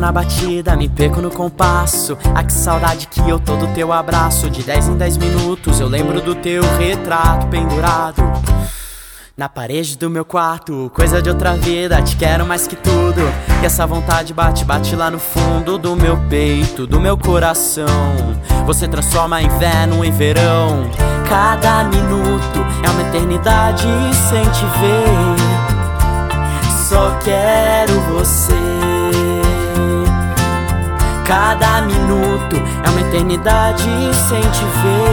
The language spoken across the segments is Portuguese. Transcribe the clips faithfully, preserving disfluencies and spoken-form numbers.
na batida, me perco no compasso. Ah, que saudade que eu tô do teu abraço. De dez em dez minutos eu lembro do teu retrato pendurado na parede do meu quarto. Coisa de outra vida, te quero mais que tudo. E essa vontade bate, bate lá no fundo do meu peito, do meu coração. Você transforma inverno em verão. Cada minuto é uma eternidade sem te ver. Só quero você. Cada minuto é uma eternidade sem te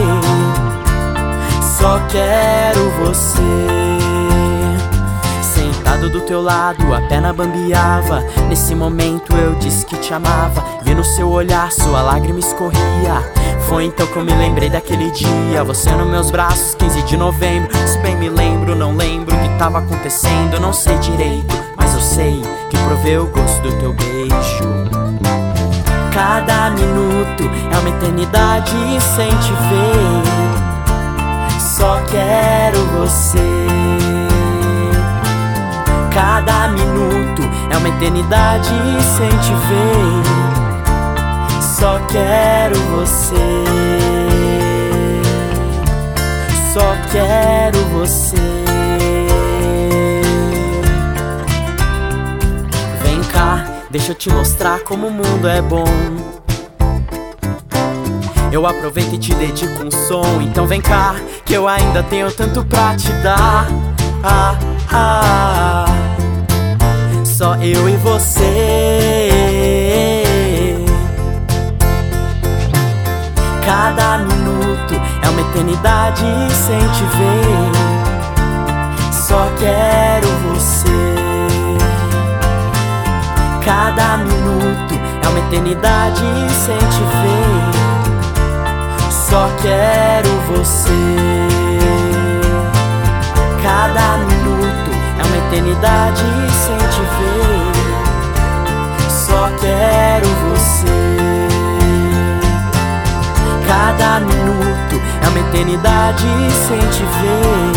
ver. Só quero você. Sentado do teu lado, a perna bambeava. Nesse momento eu disse que te amava. Vi no seu olhar, sua lágrima escorria. Foi então que eu me lembrei daquele dia. Você nos meus braços, quinze de novembro. Se bem me lembro, não lembro o que tava acontecendo. Eu não sei direito, mas eu sei que provei o gosto do teu beijo. Cada minuto é uma eternidade sem te ver. Só quero você. Cada minuto é uma eternidade sem te ver. Só quero você. Só quero você. Vem cá, deixa eu te mostrar como o mundo é bom. Eu aproveito e te dedico um som. Então vem cá, que eu ainda tenho tanto pra te dar. Ah, ah, só eu e você. Cada minuto é uma eternidade sem te ver. Só quero você. Cada minuto é uma eternidade sem te ver. Só quero você. Cada minuto é uma eternidade sem te ver. Só quero você. Cada minuto é uma eternidade sem te ver.